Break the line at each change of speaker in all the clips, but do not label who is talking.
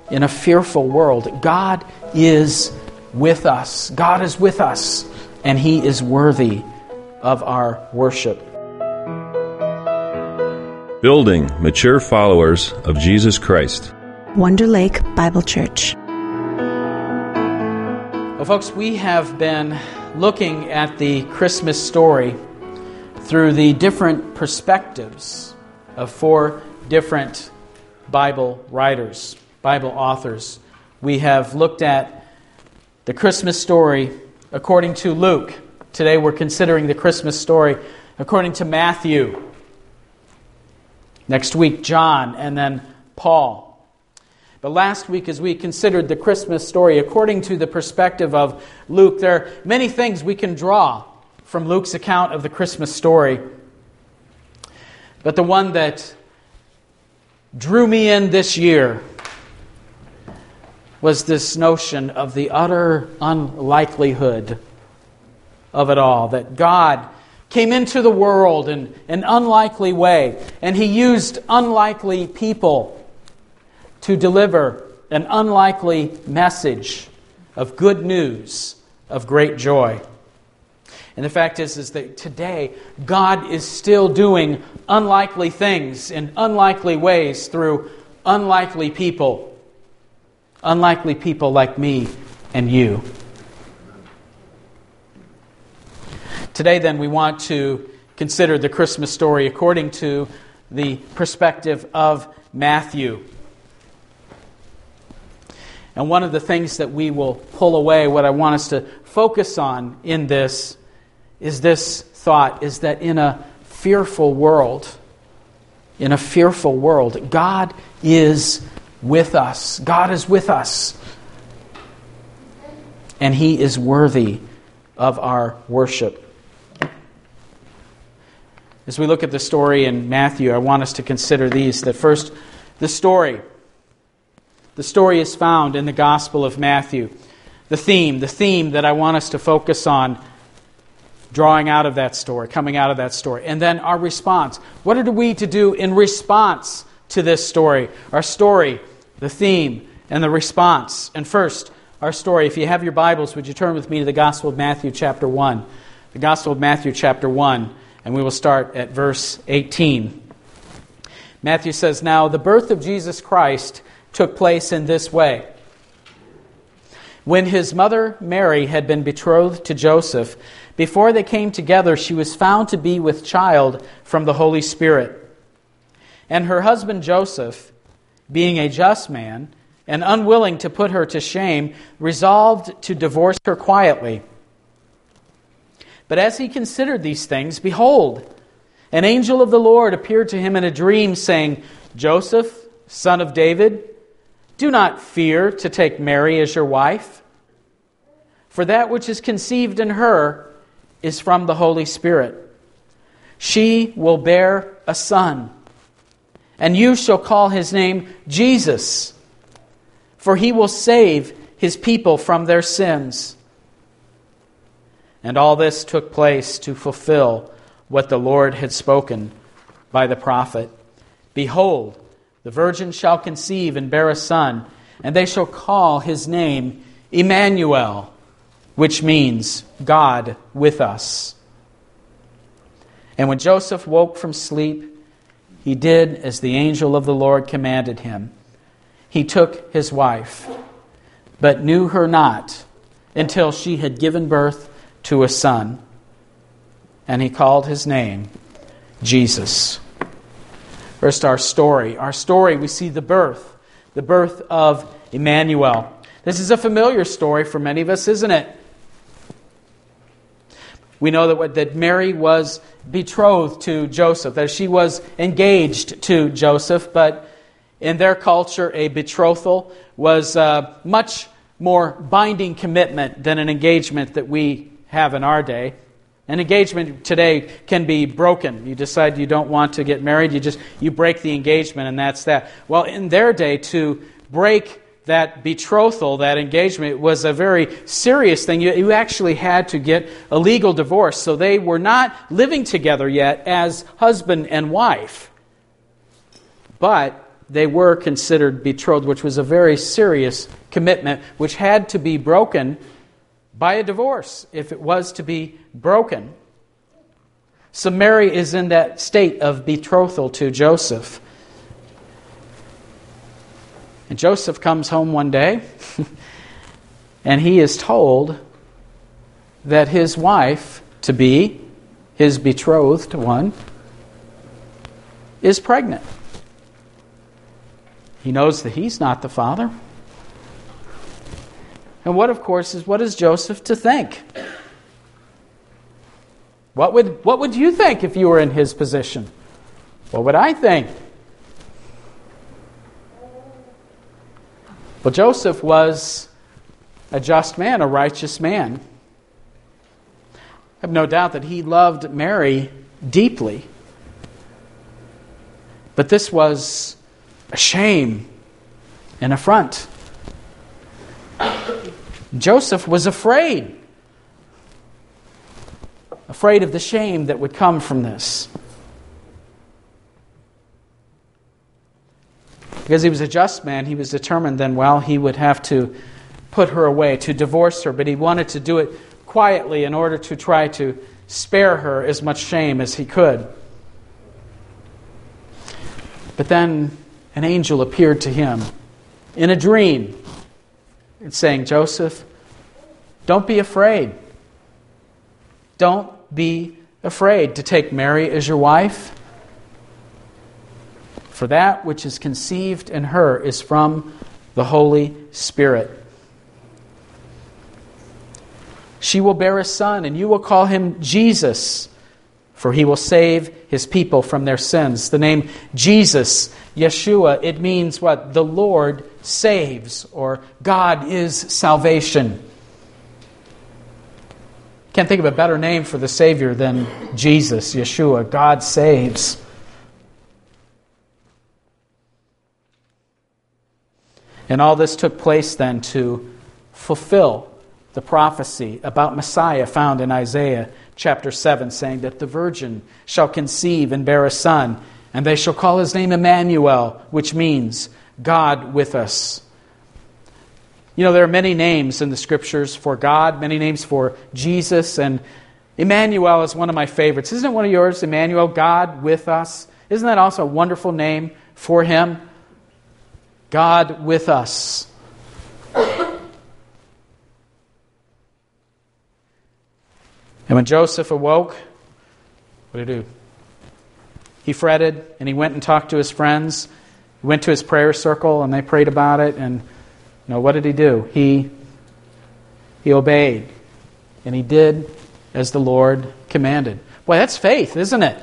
in a fearful world. God is with us. God is with us, and He is worthy of our worship.
Building mature followers of Jesus Christ.
Wonder Lake Bible Church.
Well, folks, we have been looking at the Christmas story through the different perspectives of 4 different Bible writers, Bible authors. We have looked at the Christmas story according to Luke. Today we're considering the Christmas story according to Matthew. Next week, John, and then Paul. But last week, as we considered the Christmas story according to the perspective of Luke, there are many things we can draw from Luke's account of the Christmas story. But the one that drew me in this year was this notion of the utter unlikelihood of it all, that God came into the world in an unlikely way, and He used unlikely people to deliver an unlikely message of good news, of great joy. And the fact is that today, God is still doing unlikely things in unlikely ways through unlikely people. Unlikely people like me and you. Today, then, we want to consider the Christmas story according to the perspective of Matthew. And one of the things that we will pull away, what I want us to focus on in this thought, is that in a fearful world, God is with us. God is with us. And He is worthy of our worship. As we look at the story in Matthew, I want us to consider these. That first, the story. The story is found in the Gospel of Matthew. The theme that I want us to focus on, drawing out of that story, coming out of that story. And then our response. What are we to do in response to this story? Our story, the theme, and the response. And first, our story. If you have your Bibles, would you turn with me to the Gospel of Matthew chapter 1. The Gospel of Matthew chapter 1, and we will start at verse 18. Matthew says, "Now the birth of Jesus Christ took place in this way. When His mother Mary had been betrothed to Joseph, before they came together, she was found to be with child from the Holy Spirit. And her husband Joseph, being a just man and unwilling to put her to shame, resolved to divorce her quietly. But as he considered these things, behold, an angel of the Lord appeared to him in a dream, saying, 'Joseph, son of David, do not fear to take Mary as your wife, for that which is conceived in her is from the Holy Spirit. She will bear a son, and you shall call his name Jesus, for he will save his people from their sins.' And all this took place to fulfill what the Lord had spoken by the prophet. 'Behold, the virgin shall conceive and bear a son, and they shall call his name Emmanuel,' which means God with us. And when Joseph woke from sleep, he did as the angel of the Lord commanded him. He took his wife, but knew her not until she had given birth to a son, and he called his name Jesus." First, our story. Our story, we see the birth of Emmanuel. This is a familiar story for many of us, isn't it? We know that Mary was betrothed to Joseph, that she was engaged to Joseph, but in their culture, a betrothal was a much more binding commitment than an engagement that we have in our day. An engagement today can be broken. You decide you don't want to get married, you break the engagement, and that's that. Well, in their day, to break that betrothal, that engagement, was a very serious thing. You actually had to get a legal divorce. So they were not living together yet as husband and wife. But they were considered betrothed, which was a very serious commitment, which had to be broken by a divorce if it was to be broken. So Mary is in that state of betrothal to Joseph. And Joseph comes home one day, and he is told that his wife, to be his betrothed one, is pregnant. He knows that he's not the father. And what is Joseph to think? What would you think if you were in his position? What would I think? Well, Joseph was a just man, a righteous man. I have no doubt that he loved Mary deeply. But this was a shame, an affront. Joseph was afraid of the shame that would come from this. Because he was a just man, he was determined then, he would have to put her away, to divorce her, but he wanted to do it quietly in order to try to spare her as much shame as he could. But then an angel appeared to him in a dream, saying, Joseph, don't be afraid. Don't be afraid to take Mary as your wife. For that which is conceived in her is from the Holy Spirit. She will bear a son, and you will call him Jesus, for he will save his people from their sins. The name Jesus, Yeshua, it means what? The Lord saves, or God is salvation. Can't think of a better name for the Savior than Jesus, Yeshua. God saves. And all this took place then to fulfill the prophecy about Messiah found in Isaiah chapter 7, saying that the virgin shall conceive and bear a son, and they shall call his name Emmanuel, which means God with us. You know, there are many names in the Scriptures for God, many names for Jesus, and Emmanuel is one of my favorites. Isn't it one of yours, Emmanuel, God with us? Isn't that also a wonderful name for him? God with us. And when Joseph awoke, what did he do? He fretted, and he went and talked to his friends. He went to his prayer circle, and they prayed about it. And what did he do? He obeyed, and he did as the Lord commanded. Boy, that's faith, isn't it?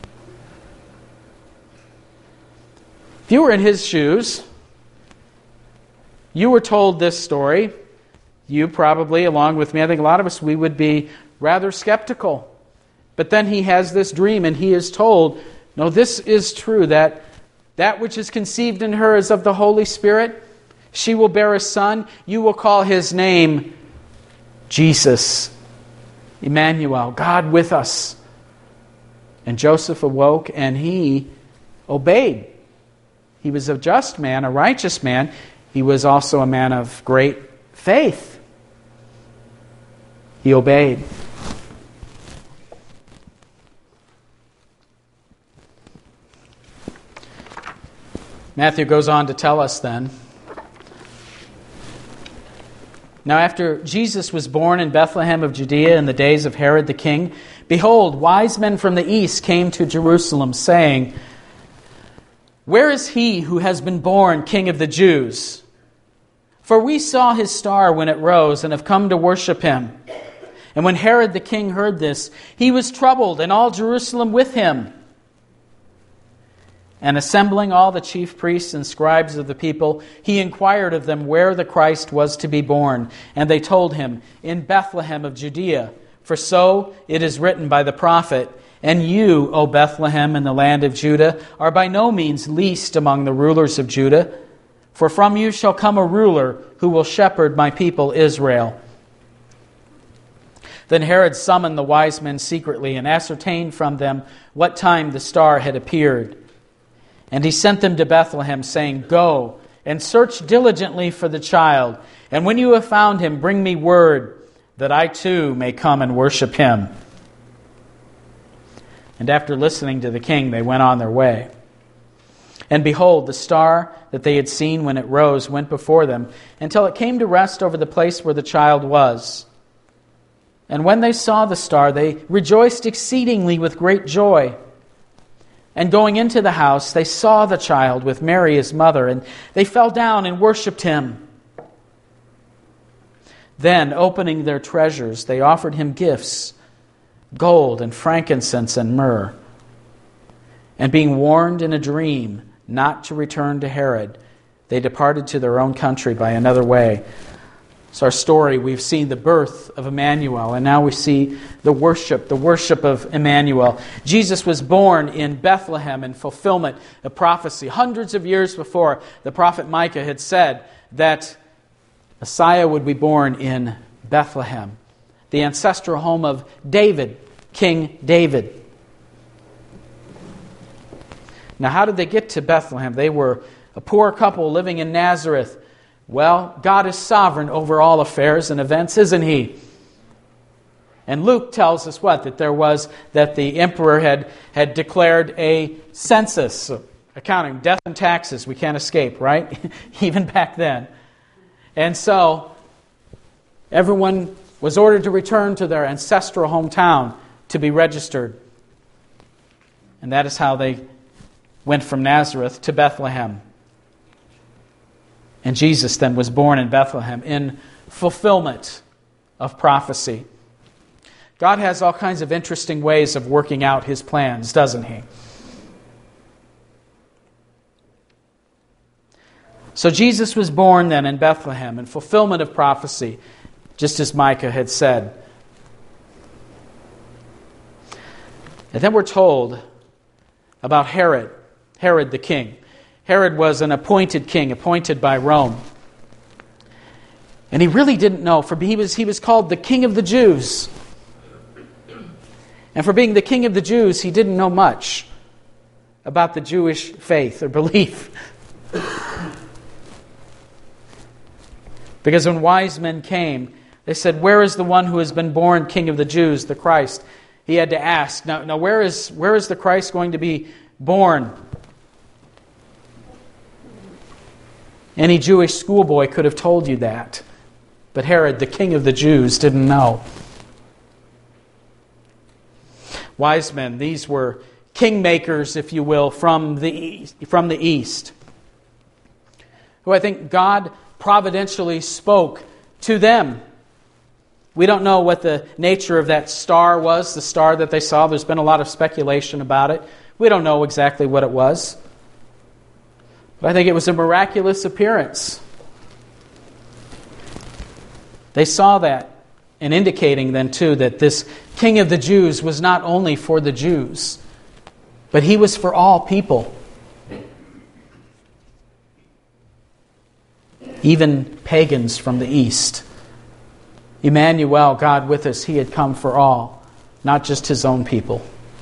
If you were in his shoes, you were told this story, you probably, along with me, I think a lot of us, we would be rather skeptical. But then he has this dream, and he is told, no, this is true, that which is conceived in her is of the Holy Spirit. She will bear a son. You will call his name Jesus, Emmanuel, God with us. And Joseph awoke, and he obeyed. He was a just man, a righteous man. He was also a man of great faith. He obeyed. Matthew goes on to tell us then, now after Jesus was born in Bethlehem of Judea in the days of Herod the king, behold, wise men from the east came to Jerusalem, saying, where is he who has been born King of the Jews? For we saw his star when it rose and have come to worship him. And when Herod the king heard this, he was troubled, and all Jerusalem with him. And assembling all the chief priests and scribes of the people, he inquired of them where the Christ was to be born. And they told him, in Bethlehem of Judea. For so it is written by the prophet, and you, O Bethlehem, in the land of Judah, are by no means least among the rulers of Judah. For from you shall come a ruler who will shepherd my people Israel. Then Herod summoned the wise men secretly and ascertained from them what time the star had appeared. And he sent them to Bethlehem, saying, "Go and search diligently for the child, and when you have found him, bring me word, that I too may come and worship him." And after listening to the king, they went on their way. And behold, the star that they had seen when it rose went before them, until it came to rest over the place where the child was. And when they saw the star, they rejoiced exceedingly with great joy. And going into the house, they saw the child with Mary his mother, and they fell down and worshipped him. Then, opening their treasures, they offered him gifts, gold and frankincense and myrrh. And being warned in a dream not to return to Herod, they departed to their own country by another way. It's our story. We've seen the birth of Emmanuel, and now we see the worship of Emmanuel. Jesus was born in Bethlehem in fulfillment of prophecy. Hundreds of years before, the prophet Micah had said that Messiah would be born in Bethlehem, the ancestral home of David, King David. Now, how did they get to Bethlehem? They were a poor couple living in Nazareth. Well, God is sovereign over all affairs and events, isn't He? And Luke tells us what? That the emperor had declared a census, accounting death and taxes. We can't escape, right? Even back then. And so, everyone was ordered to return to their ancestral hometown to be registered. And that is how they went from Nazareth to Bethlehem. And Jesus then was born in Bethlehem in fulfillment of prophecy. God has all kinds of interesting ways of working out His plans, doesn't He? So Jesus was born then in Bethlehem in fulfillment of prophecy, just as Micah had said. And then we're told about Herod the king. Herod was an appointed king, appointed by Rome. And he really didn't know, for he was called the King of the Jews. And for being the King of the Jews, he didn't know much about the Jewish faith or belief. Because when wise men came, they said, "Where is the one who has been born King of the Jews, the Christ?" He had to ask, now where is the Christ going to be born? Any Jewish schoolboy could have told you that. But Herod, the King of the Jews, didn't know. Wise men, these were kingmakers, if you will, from the east, who I think God providentially spoke to them. We don't know what the nature of that star was, the star that they saw. There's been a lot of speculation about it. We don't know exactly what it was. But I think it was a miraculous appearance. They saw that, and indicating then too that this King of the Jews was not only for the Jews, but He was for all people. Even pagans from the east. Emmanuel, God with us, He had come for all, not just His own people.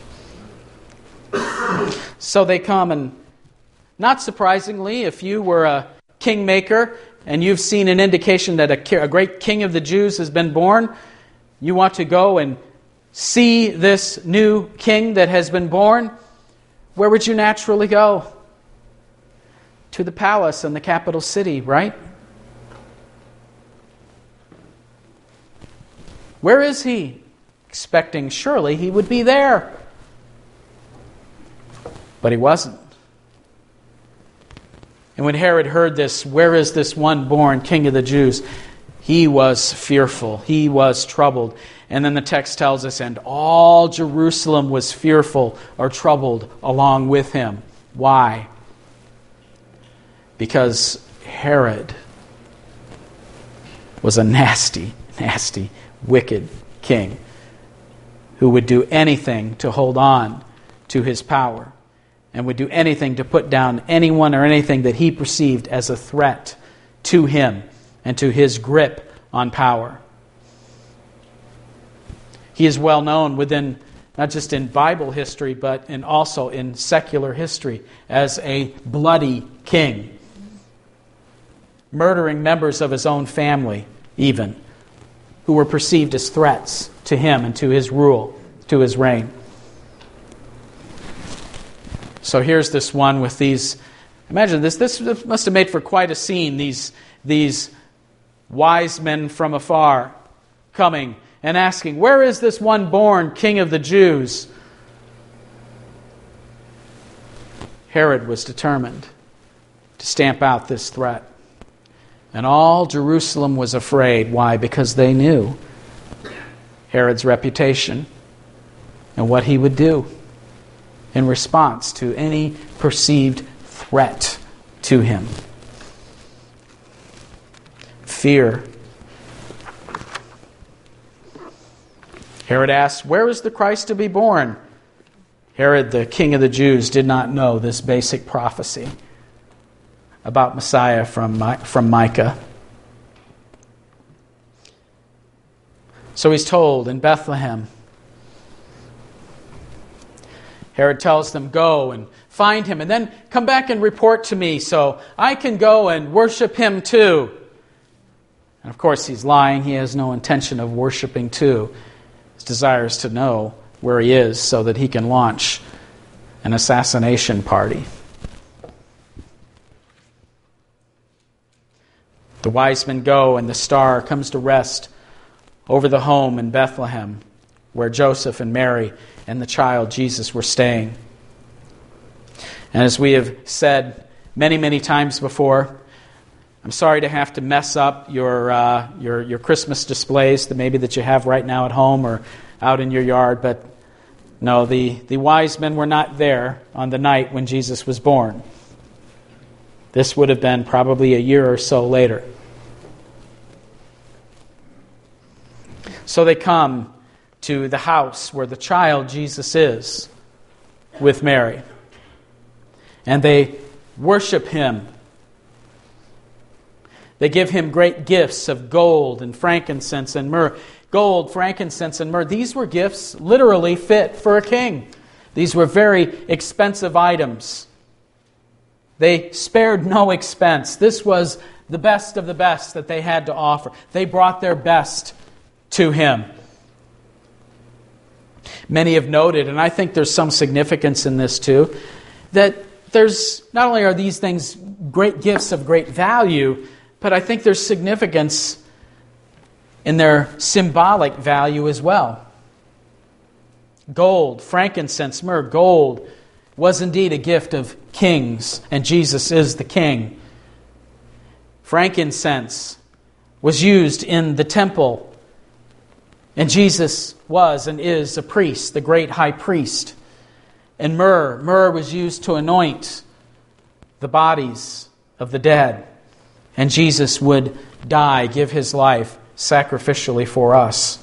So they come, and not surprisingly, if you were a kingmaker and you've seen an indication that a great King of the Jews has been born, you want to go and see this new king that has been born, where would you naturally go? To the palace in the capital city, right? Where is He? Expecting surely He would be there. But He wasn't. And when Herod heard this, "Where is this one born King of the Jews?" he was fearful. He was troubled. And then the text tells us, and all Jerusalem was fearful or troubled along with him. Why? Because Herod was a nasty, wicked king who would do anything to hold on to his power, and would do anything to put down anyone or anything that he perceived as a threat to him and to his grip on power. He is well known within not just in Bible history, but also in secular history, as a bloody king, murdering members of his own family, even, who were perceived as threats to him and to his rule, to his reign. So here's this one with these, imagine this must have made for quite a scene, these wise men from afar coming and asking, "Where is this one born King of the Jews?" Herod was determined to stamp out this threat. And all Jerusalem was afraid. Why? Because they knew Herod's reputation and what he would do in response to any perceived threat to him. Fear. Herod asked, "Where is the Christ to be born?" Herod, the king of the Jews, did not know this basic prophecy about Messiah from Micah. So he's told, in Bethlehem. Herod tells them, "Go and find him, and then come back and report to me so I can go and worship him too." And of course he's lying. He has no intention of worshiping too. His desire is to know where he is so that he can launch an assassination party. The wise men go, and the star comes to rest over the home in Bethlehem where Joseph and Mary and the child Jesus were staying. And as we have said many, many times before, I'm sorry to have to mess up your Christmas displays that maybe that you have right now at home or out in your yard, but no, the wise men were not there on the night when Jesus was born. This would have been probably a year or so later. So they come to the house where the child Jesus is with Mary. And they worship him. They give him great gifts of gold and frankincense and myrrh. Gold, frankincense, and myrrh. These were gifts literally fit for a king. These were very expensive items. They spared no expense. This was the best of the best that they had to offer. They brought their best to him. Many have noted, and I think there's some significance in this too, that there's not only are these things great gifts of great value, but I think there's significance in their symbolic value as well. Gold, frankincense, myrrh. Gold was indeed a gift of kings, and Jesus is the king. Frankincense was used in the temple, and Jesus was and is a priest, the great high priest. And myrrh was used to anoint the bodies of the dead. And Jesus would die, give his life sacrificially for us.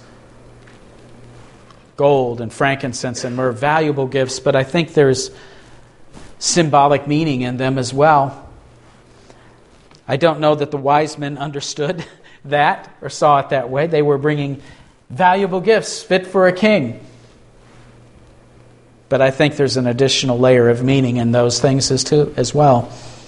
Gold and frankincense and myrrh, valuable gifts, but I think there's symbolic meaning in them as well. I don't know that the wise men understood that or saw it that way. They were bringing valuable gifts fit for a king. But I think there's an additional layer of meaning in those things as well.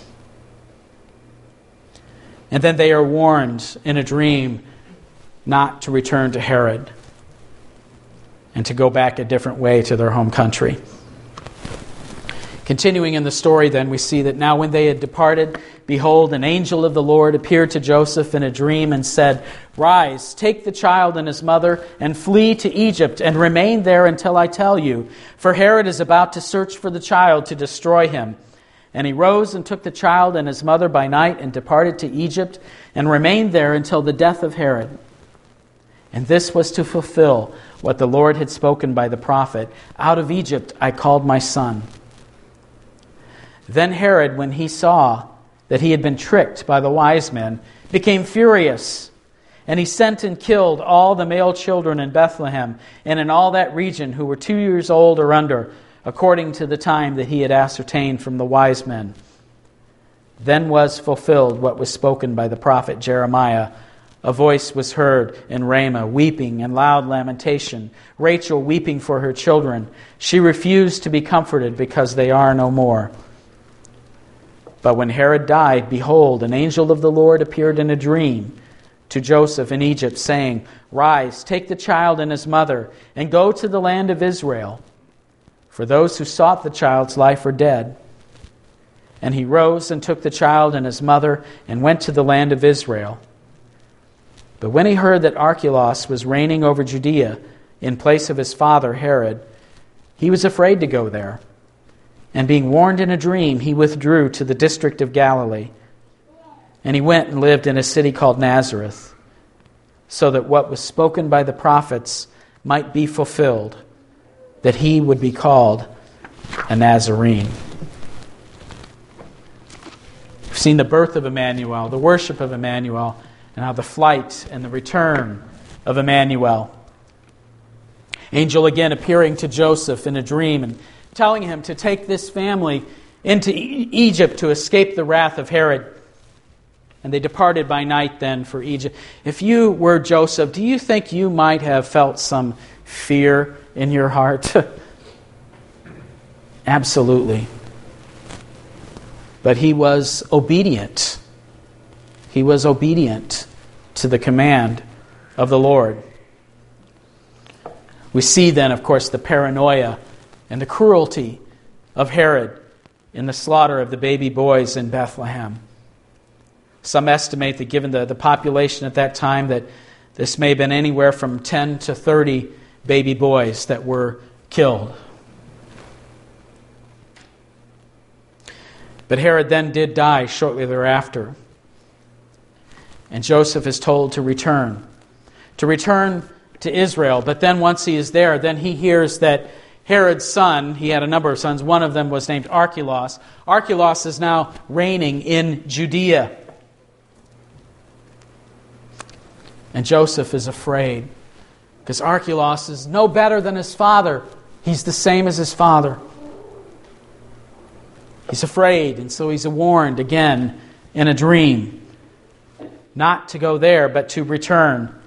And then they are warned in a dream not to return to Herod and to go back a different way to their home country. Continuing in the story then, we see that now when they had departed, behold, an angel of the Lord appeared to Joseph in a dream and said, "Rise, take the child and his mother, and flee to Egypt, and remain there until I tell you, for Herod is about to search for the child to destroy him." And he rose and took the child and his mother by night and departed to Egypt, and remained there until the death of Herod. And this was to fulfill what the Lord had spoken by the prophet, "Out of Egypt I called my son." Then Herod, when he saw that he had been tricked by the wise men, became furious, and he sent and killed all the male children in Bethlehem and in all that region who were 2 years old or under, according to the time that he had ascertained from the wise men. Then was fulfilled what was spoken by the prophet Jeremiah a voice was heard in Ramah, weeping and loud lamentation, Rachel weeping for her children. She refused to be comforted because they are no more. But when Herod died, behold, an angel of the Lord appeared in a dream to Joseph in Egypt, saying, Rise, take the child and his mother, and go to the land of Israel, for those who sought the child's life are dead. And he rose and took the child and his mother and went to the land of Israel. But when he heard that Archelaus was reigning over Judea in place of his father Herod, he was afraid to go there. And being warned in a dream, he withdrew to the district of Galilee. And he went and lived in a city called Nazareth, so that what was spoken by the prophets might be fulfilled, that he would be called a Nazarene. We've seen the birth of Emmanuel, the worship of Emmanuel, and how the flight and the return of Emmanuel. Angel again appearing to Joseph in a dream and telling him to take this family into Egypt to escape the wrath of Herod. And they departed by night then for Egypt. If you were Joseph, do you think you might have felt some fear in your heart? Absolutely. But he was obedient. He was obedient to the command of the Lord. We see then, of course, the paranoia and the cruelty of Herod in the slaughter of the baby boys in Bethlehem. Some estimate that given the population at that time that this may have been anywhere from 10 to 30 baby boys that were killed. But Herod then did die shortly thereafter. And Joseph is told to return to Israel. But then once he is there, then he hears that Herod's son, he had a number of sons, one of them was named Archelaus. Archelaus is now reigning in Judea. And Joseph is afraid, because Archelaus is no better than his father. He's the same as his father. He's afraid, and so he's warned again in a dream not to go there, but to return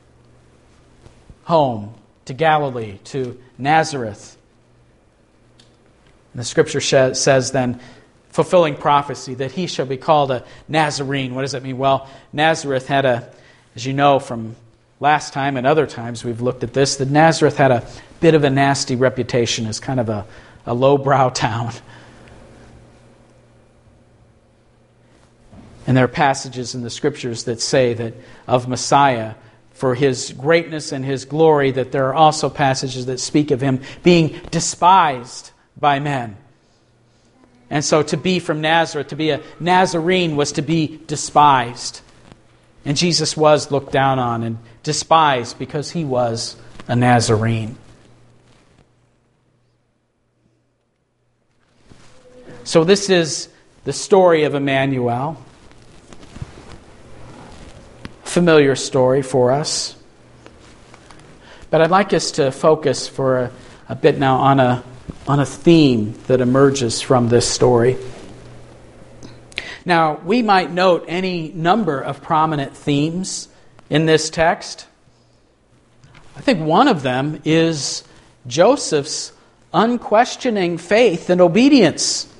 home to Galilee, to Nazareth. And the Scripture says then, fulfilling prophecy, that he shall be called a Nazarene. What does that mean? Well, Nazareth had as you know from last time and other times we've looked at this, that Nazareth had a bit of a nasty reputation as kind of a lowbrow town. And there are passages in the Scriptures that say that of Messiah, for his greatness and his glory, that there are also passages that speak of him being despised by men. And so to be from Nazareth, to be a Nazarene, was to be despised. And Jesus was looked down on and despised because he was a Nazarene. So this is the story of Emmanuel. Familiar story for us. But I'd like us to focus for a bit now on a theme that emerges from this story. Now, we might note any number of prominent themes in this text. I think one of them is Joseph's unquestioning faith and obedience.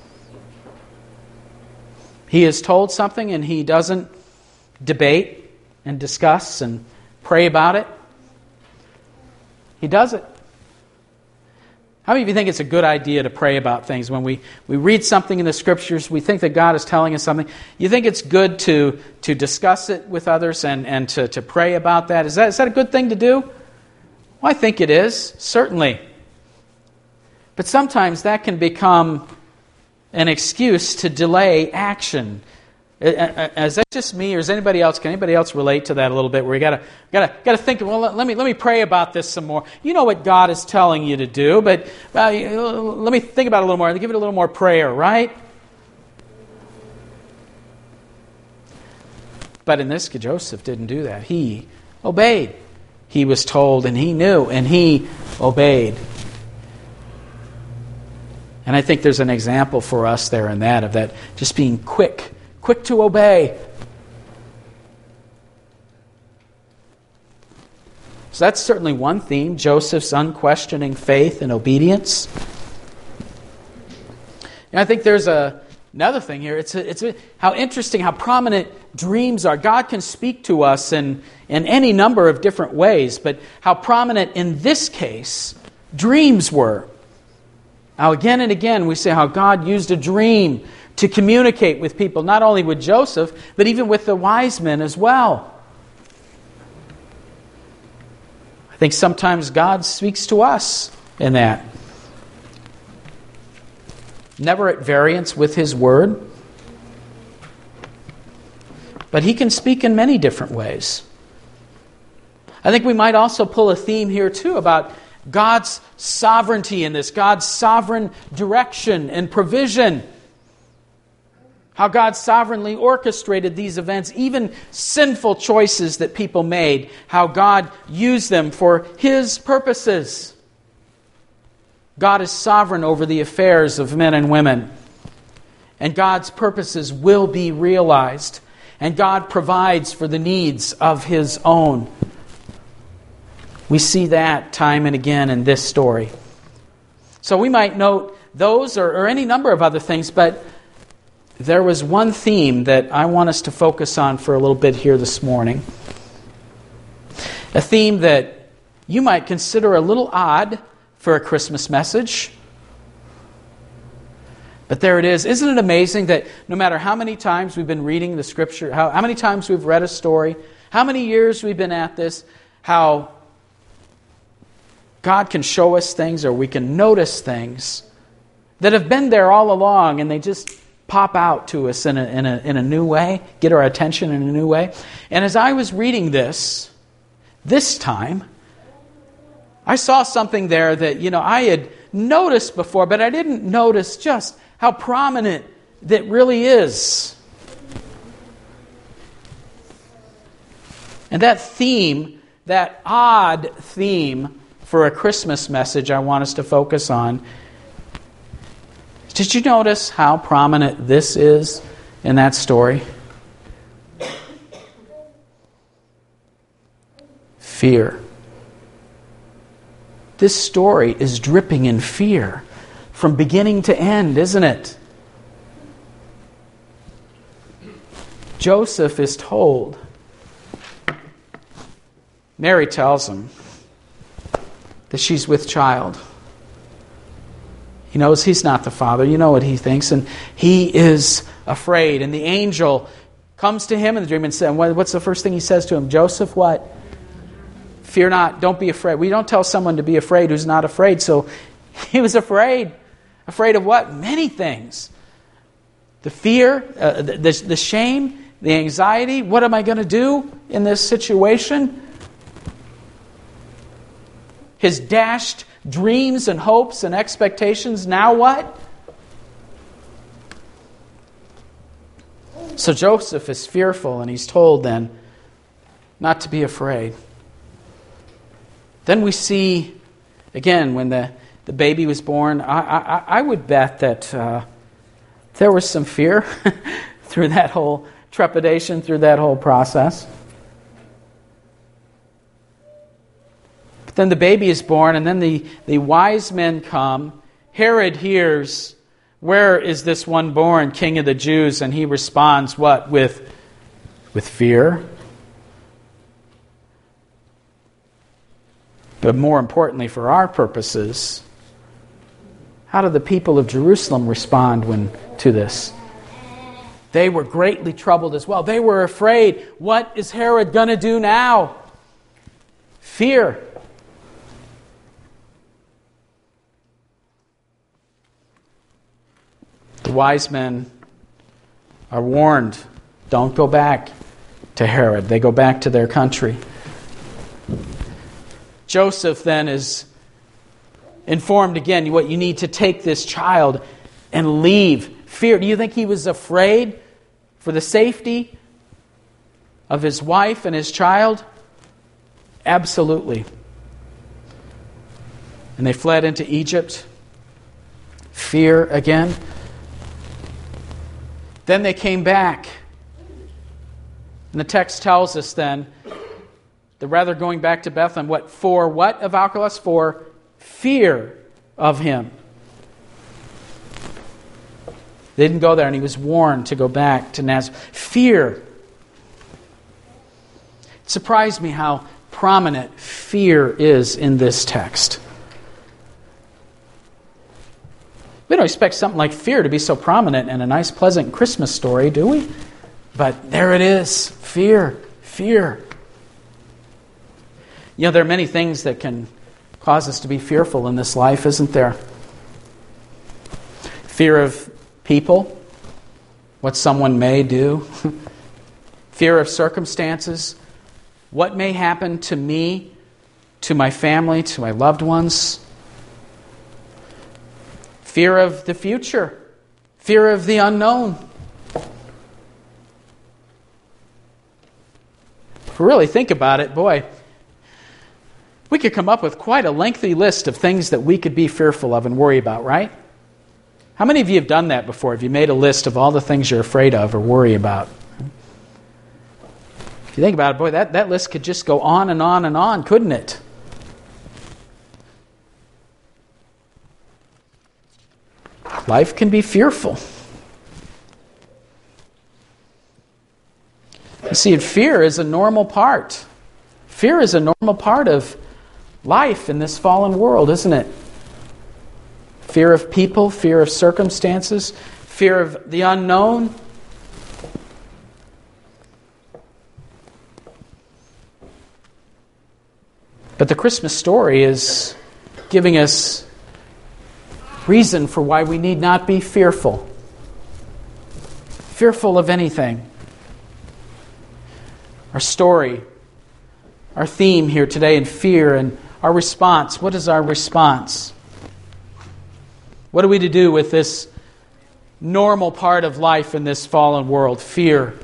He is told something and he doesn't debate and discuss and pray about it. He does it. How many of you think it's a good idea to pray about things? When we read something in the Scriptures, we think that God is telling us something. You think it's good to discuss it with others and to pray about that? Is that a good thing to do? Well, I think it is, certainly. But sometimes that can become an excuse to delay action. Is that just me, or is anybody else? Can anybody else relate to that a little bit? Where you gotta think. Well, let me pray about this some more. You know what God is telling you to do, but let me think about it a little more. Give it a little more prayer, right? But in this, Joseph didn't do that. He obeyed. He was told, and he knew, and he obeyed. And I think there's an example for us there in that, of that just being quick to obey. So that's certainly one theme, Joseph's unquestioning faith and obedience. And I think there's another thing here. It's how interesting, how prominent dreams are. God can speak to us in any number of different ways, but how prominent in this case dreams were. Now again and again we say how God used a dream to communicate with people, not only with Joseph, but even with the wise men as well. I think sometimes God speaks to us in that. Never at variance with His Word. But He can speak in many different ways. I think we might also pull a theme here too about God's sovereignty in this, God's sovereign direction and provision. How God sovereignly orchestrated these events, even sinful choices that people made, how God used them for His purposes. God is sovereign over the affairs of men and women. And God's purposes will be realized. And God provides for the needs of His own. We see that time and again in this story. So we might note those or any number of other things, but there was one theme that I want us to focus on for a little bit here this morning. A theme that you might consider a little odd for a Christmas message. But there it is. Isn't it amazing that no matter how many times we've been reading the Scripture, how many times we've read a story, how many years we've been at this, how God can show us things or we can notice things that have been there all along and they just pop out to us in a new way, get our attention in a new way. And as I was reading this time, I saw something there that, I had noticed before, but I didn't notice just how prominent that really is. And that theme, that odd theme for a Christmas message I want us to focus on. Did you notice how prominent this is in that story? Fear. This story is dripping in fear from beginning to end, isn't it? Joseph is told. Mary tells him that she's with child. He knows he's not the father. You know what he thinks. And he is afraid. And the angel comes to him in the dream and says, what's the first thing he says to him? Joseph, what? Fear not. Don't be afraid. We don't tell someone to be afraid who's not afraid. So he was afraid. Afraid of what? Many things. The fear, the shame, the anxiety. What am I going to do in this situation? His dashed dreams and hopes and expectations. Now what? So Joseph is fearful and he's told then not to be afraid. Then we see, again, when the baby was born, I would bet that there was some fear through that whole trepidation, through that whole process. But then the baby is born, and then the wise men come. Herod hears, where is this one born, King of the Jews? And he responds, what? With fear. But more importantly for our purposes, how do the people of Jerusalem respond to this? They were greatly troubled as well. They were afraid. What is Herod going to do now? Fear. The wise men are warned, don't go back to Herod. They go back to their country. Joseph then is informed again, what you need to take this child and leave. Fear. Do you think he was afraid for the safety of his wife and his child? Absolutely. And they fled into Egypt. Fear again. Then they came back. And the text tells us then the rather going back to Bethlehem, for what of Archelaus? For fear of him. They didn't go there, and he was warned to go back to Nazareth. Fear. It surprised me how prominent fear is in this text. We don't expect something like fear to be so prominent in a nice, pleasant Christmas story, do we? But there it is. Fear. Fear. You know, there are many things that can cause us to be fearful in this life, isn't there? Fear of people, what someone may do. Fear of circumstances, what may happen to me, to my family, to my loved ones. Fear of the future. Fear of the unknown. If we really think about it, boy, we could come up with quite a lengthy list of things that we could be fearful of and worry about, right? How many of you have done that before? Have you made a list of all the things you're afraid of or worry about? If you think about it, boy, that list could just go on and on and on, couldn't it? Life can be fearful. You see, fear is a normal part. Fear is a normal part of life in this fallen world, isn't it? Fear of people, fear of circumstances, fear of the unknown. But the Christmas story is giving us reason for why we need not be fearful. Fearful of anything. Our story, our theme here today in fear, and our response. What is our response? What are we to do with this normal part of life in this fallen world? Fear.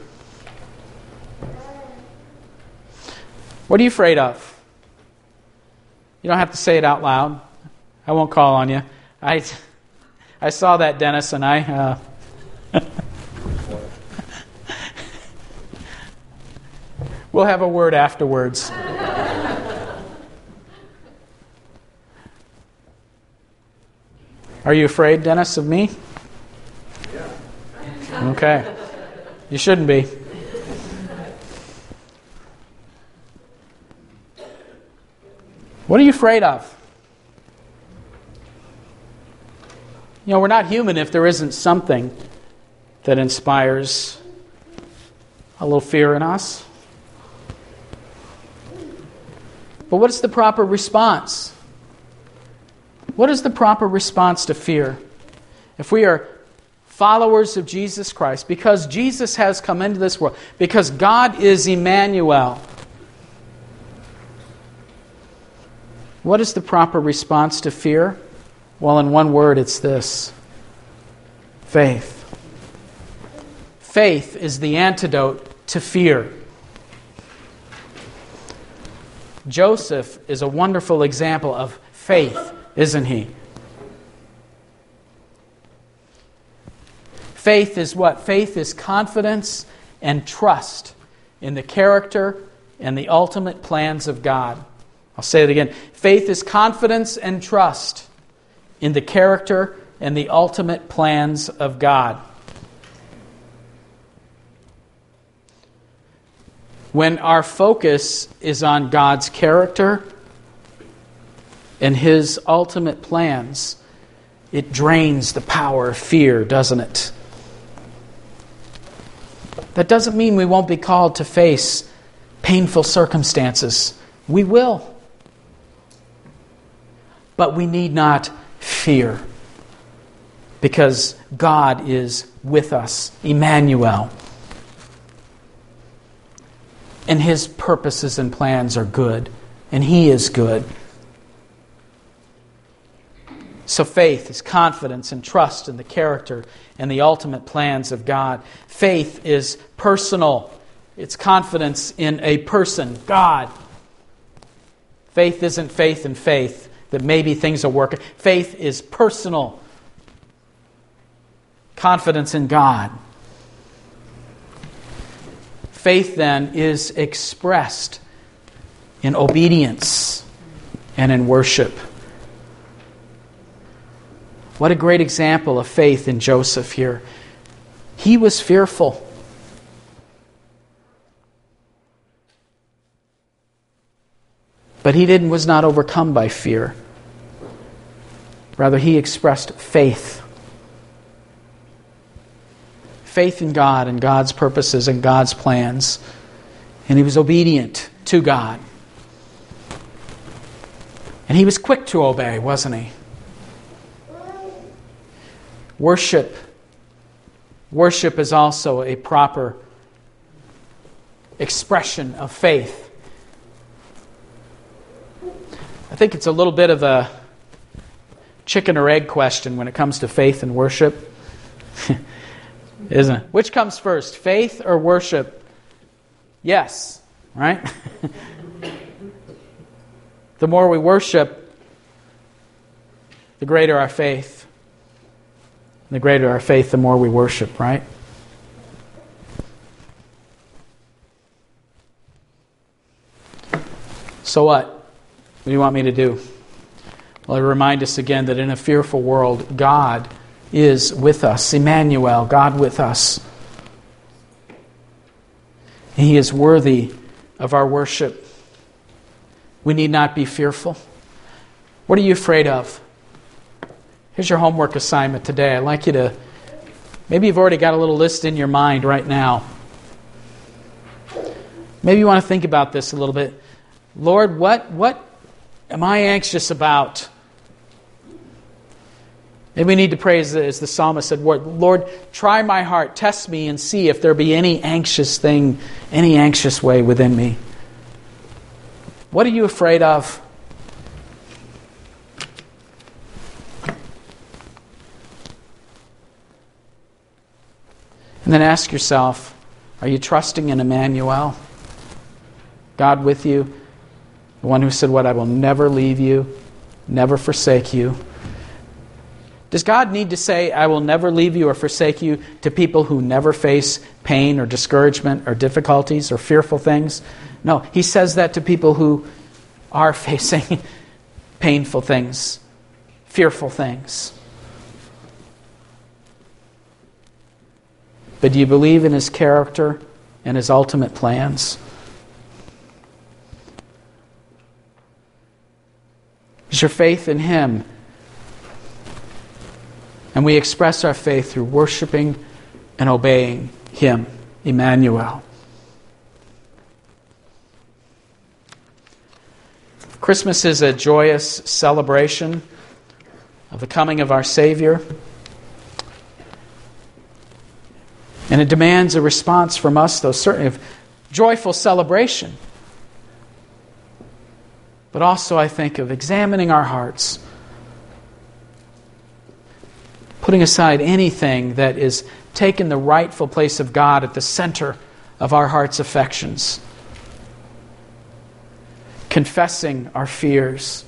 What are you afraid of? You don't have to say it out loud. I won't call on you. I saw that, Dennis, and I... We'll have a word afterwards. Are you afraid, Dennis, of me? Yeah. Okay. You shouldn't be. What are you afraid of? You know, we're not human if there isn't something that inspires a little fear in us. But what is the proper response? What is the proper response to fear? If we are followers of Jesus Christ, because Jesus has come into this world, because God is Emmanuel, what is the proper response to fear? Well, in one word, it's this: faith. Faith is the antidote to fear. Joseph is a wonderful example of faith, isn't he? Faith is what? Faith is confidence and trust in the character and the ultimate plans of God. I'll say it again. Faith is confidence and trust in the character and the ultimate plans of God. When our focus is on God's character and His ultimate plans, it drains the power of fear, doesn't it? That doesn't mean we won't be called to face painful circumstances. We will. But we need not fear, because God is with us, Emmanuel. And His purposes and plans are good, and He is good. So faith is confidence and trust in the character and the ultimate plans of God. Faith is personal. It's confidence in a person, God. Faith isn't faith in faith, that maybe things will work. Faith is personal. Confidence in God. Faith, then, is expressed in obedience and in worship. What a great example of faith in Joseph here. He was fearful. But he was not overcome by fear. Rather, he expressed faith. Faith in God and God's purposes and God's plans. And he was obedient to God. And he was quick to obey, wasn't he? Worship. Worship is also a proper expression of faith. I think it's a little bit of a chicken or egg question when it comes to faith and worship. Isn't it? Which comes first, faith or worship? Yes, right? The more we worship, the greater our faith. The greater our faith, the more we worship, right? So what? What do you want me to do? Well, I remind us again that in a fearful world, God is with us. Emmanuel, God with us. He is worthy of our worship. We need not be fearful. What are you afraid of? Here's your homework assignment today. I'd like you to, maybe you've already got a little list in your mind right now. Maybe you want to think about this a little bit. Lord, what am I anxious about? Maybe we need to pray as the psalmist said, Lord, try my heart, test me and see if there be any anxious thing, any anxious way within me. What are you afraid of? And then ask yourself, are you trusting in Emmanuel? God with you? The one who said, I will never leave you, never forsake you. Does God need to say, I will never leave you or forsake you to people who never face pain or discouragement or difficulties or fearful things? No, He says that to people who are facing painful things, fearful things. But do you believe in His character and His ultimate plans? Is your faith in Him? And we express our faith through worshiping and obeying Him, Emmanuel. Christmas is a joyous celebration of the coming of our Savior. And it demands a response from us, though certainly of joyful celebration. But also, I think, of examining our hearts. Putting aside anything that is taking the rightful place of God at the center of our heart's affections. Confessing our fears.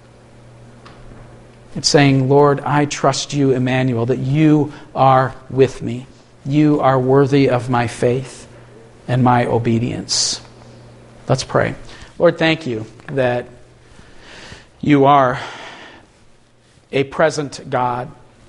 And saying, Lord, I trust you, Emmanuel, that you are with me. You are worthy of my faith and my obedience. Let's pray. Lord, thank you that you are a present God.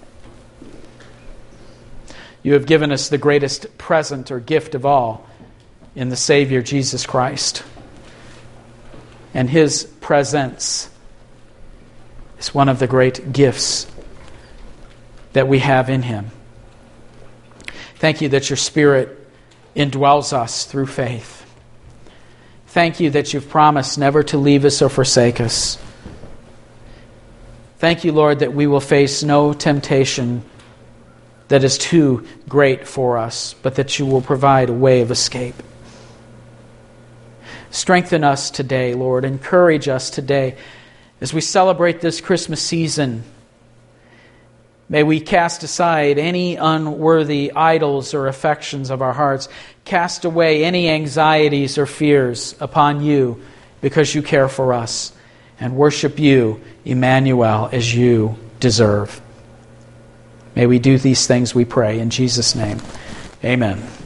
You have given us the greatest present or gift of all in the Savior, Jesus Christ. And His presence is one of the great gifts that we have in Him. Thank you that your Spirit indwells us through faith. Thank you that you've promised never to leave us or forsake us. Thank you, Lord, that we will face no temptation that is too great for us, but that you will provide a way of escape. Strengthen us today, Lord. Encourage us today as we celebrate this Christmas season. May we cast aside any unworthy idols or affections of our hearts. Cast away any anxieties or fears upon you because you care for us. And worship you, Emmanuel, as you deserve. May we do these things, we pray, in Jesus' name. Amen.